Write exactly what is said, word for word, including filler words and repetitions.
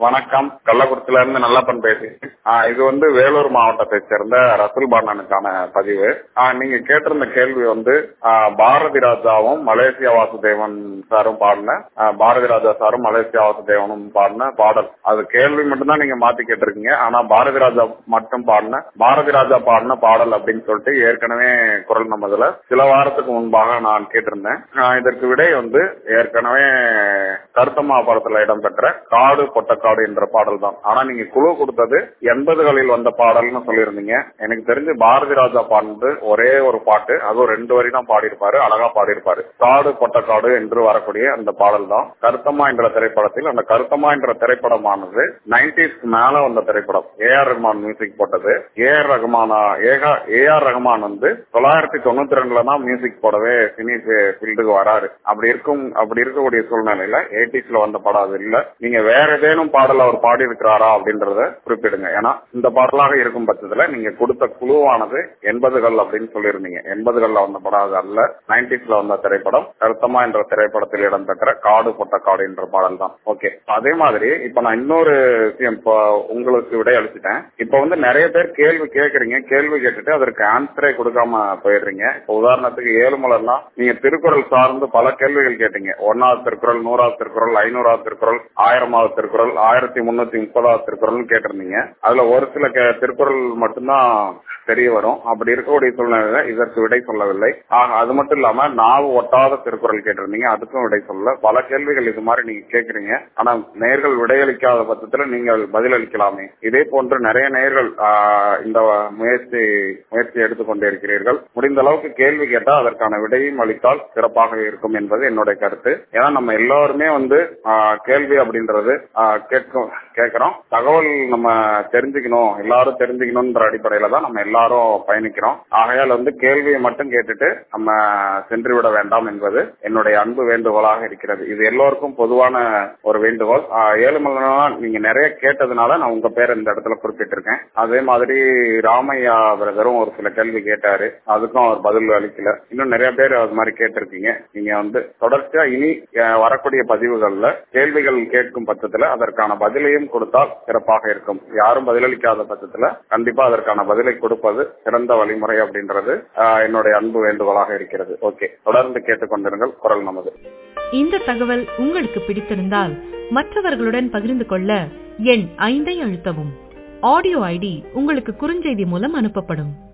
வணக்கம். கள்ளக்குறிச்சியில இருந்து நல்லப்பன் பேசுகிறேன். ஆஹ் இது வந்து வேலூர் மாவட்டத்தை சேர்ந்த ரசூல் பாண்டனுக்கான பதிவு. ஆஹ் நீங்க கேட்டிருந்த கேள்வி வந்து ஆஹ் பாரதி ராஜாவும் மலேசியா வாசுதேவன் சாரும் பாடின ஆஹ் பாரதி ராஜா சாரும் மலேசியா வாசுதேவனும் பாடின பாடல். அது கேள்வி மட்டும்தான் நீங்க மாத்தி கேட்டிருக்கீங்க. ஆனா பாரதி ராஜா மட்டும் பாடின பாரதி ராஜா பாடின பாடல் அப்படின்னு சொல்லிட்டு ஏற்கனவே குரல் நமதுல சில வாரத்துக்கு முன்பாக நான் கேட்டிருந்தேன். ஆஹ் இதற்கு விடை வந்து ஏற்கனவே கருத்தம்மா படத்துல இடம்பெற்ற காடு பொட்டக்காடு என்ற பாடல் தான். ஆனா நீங்க குழு கொடுத்தது எண்பதுகளில் வந்த பாடல்னு சொல்லியிருந்தீங்க. எனக்கு தெரிஞ்சு பாரதி ராஜா பாடினது ஒரே ஒரு பாட்டு, அதுவும் ரெண்டு வரி தான் பாடியிருப்பாரு, அழகா பாடியிருப்பாரு. காடு பொட்டக்காடு என்று வரக்கூடிய அந்த பாடல் தான் கருத்தம்மா என்ற திரைப்படத்தில். அந்த கருத்தம்மா என்ற திரைப்படமானது நைன்டிஸ்க்கு மேல வந்த திரைப்படம். ஏ ஆர் ரஹ்மான் மியூசிக் போட்டது. ஏ ஆர் ரஹ்மானா ஏ ஆர் ரஹ்மான் வந்து தொள்ளாயிரத்தி தொண்ணூத்தி ரெண்டுல தான் மியூசிக் போடவே சினி ஃபீல்டுக்கு வராரு. அப்படி இருக்கும் அப்படி இருக்கக்கூடிய சூழ்நிலையில எயிட்டிஸ்ல வந்த படம் அது இல்ல. நீங்க வேற ஏதேனும் பாடல் அவர் பாடி இருக்கிறாரா அப்படின்றத குறிப்பிடுங்க. ஏன்னா இந்த பாடலாக இருக்கும் பட்சத்துல நீங்க கொடுத்த குழுவானது எண்பதுகள் அப்படின்னு சொல்லியிருந்தீங்க. எண்பதுகள்ல வந்த படம் அது அல்ல, நைன்டிஸ்ல வந்த திரைப்படம் கருத்தம்மா என்ற திரைப்படத்தில் இடம்பெற்ற காடு பொட்டக்காடு என்ற பாடல் தான். ஓகே, அதே மாதிரி இப்ப நான் இன்னொரு விஷயம் உங்களுக்கு விடை அளிச்சுட்டேன். இப்ப வந்து நிறைய பேர் கேள்வி கேட்கறீங்க, கேள்வி கேட்டுட்டு அதற்கு ஆன்சரே கொடுக்காம போயிடுறீங்க. இப்ப உதாரணத்துக்கு ஏழுமலர்னா நீங்க திருக்குறள் சார்ந்து பல கேள்விகள் கேட்டீங்க. ஒன்னாவது திருக்குறள், நூறாவது திருக்குறள், ஐநூறாவது திருக்குறள், ஆயிரமாவது திருக்குறள், ஆயிரத்தி முன்னூத்தி முப்பதாவது திருக்குறள் கேட்டிருந்தீங்க. அதுல ஒரு சில திருக்குறள் மட்டும்தான் தெரிய வரும். அப்படி இருக்கக்கூடிய சூழ்நிலையில இதற்கு விடை சொல்லவில்லை. ஆக அது மட்டும் இல்லாம நாவு ஒட்டாத திருக்குறள் கேட்டிருந்தீங்க, அதுக்கும் விடை சொல்ல. பல கேள்விகள் இது மாதிரி நீங்க கேட்கறீங்க. ஆனா நேர்கள் விடையளிக்காத பட்சத்துல நீங்கள் பதிலளிக்கலாமே. இதே போன்று நிறைய நேர்கள் இந்த முயற்சி முயற்சி எடுத்துக்கொண்டே இருக்கிறீர்கள். முடிந்த அளவுக்கு கேள்வி கேட்டா அதற்கான விடையும் அளித்தால் சிறப்பாக இருக்கும் என்பது என்னுடைய கருத்து. ஏன்னா நம்ம எல்லாருமே வந்து கேள்வி அப்படின்றது கேட்கும் கேட்கிறோம். தகவல் நம்ம தெரிஞ்சுக்கணும், எல்லாரும் தெரிஞ்சுக்கணும்ன்ற அடிப்படையில தான் நம்ம எல்லாரும் பயணிக்கிறோம். ஆகையால் வந்து கேள்வியை மட்டும் கேட்டுட்டு நம்ம சென்று விட வேண்டாம் என்பது என்னுடைய அன்பு வேண்டுகோளாக இருக்கிறது. இது எல்லோருக்கும் பொதுவான ஒரு வேண்டுகோள். ஏழுமலைனா நீங்க நிறைய கேட்டதுனால நான் உங்க பேரை இந்த இடத்துல குறிப்பிட்டிருக்கேன். அதே மாதிரி ராமையா பிரதரும் ஒரு சில கேள்வி கேட்டாரு, அதுக்கும் அவர் பதில் அளிக்கல. இன்னும் நிறைய பேர் அது மாதிரி கேட்டிருக்கீங்க. நீங்க வந்து தொடர்ச்சியா இனி வரக்கூடிய பதிவுகள்ல கேள்விகள் கேட்கும் பட்சத்துல அதற்கான பதிலையும் கொடுத்தால் சிறப்பாக இருக்கும். யாரும் பதிலளிக்காத பட்சத்துல கண்டிப்பா அதற்கான பதிலை கொடுப்பது சிறந்த வழிமுறை அப்படின்றது என்னுடைய அன்பு வேண்டுகோளாக இருக்கிறது. ஓகே, தொடர்ந்து கேட்டுக்கொண்டிருங்கள் குரல் நமது. இந்த தகவல் உங்களுக்கு பிடித்திருந்தால் மற்றவர்களுடன் பகிர்ந்து கொள்ள எண் ஐந்தை அழுத்தவும். ஆடியோ ஐடி உங்களுக்கு குறுஞ்செய்தி மூலம் அனுப்பப்படும்.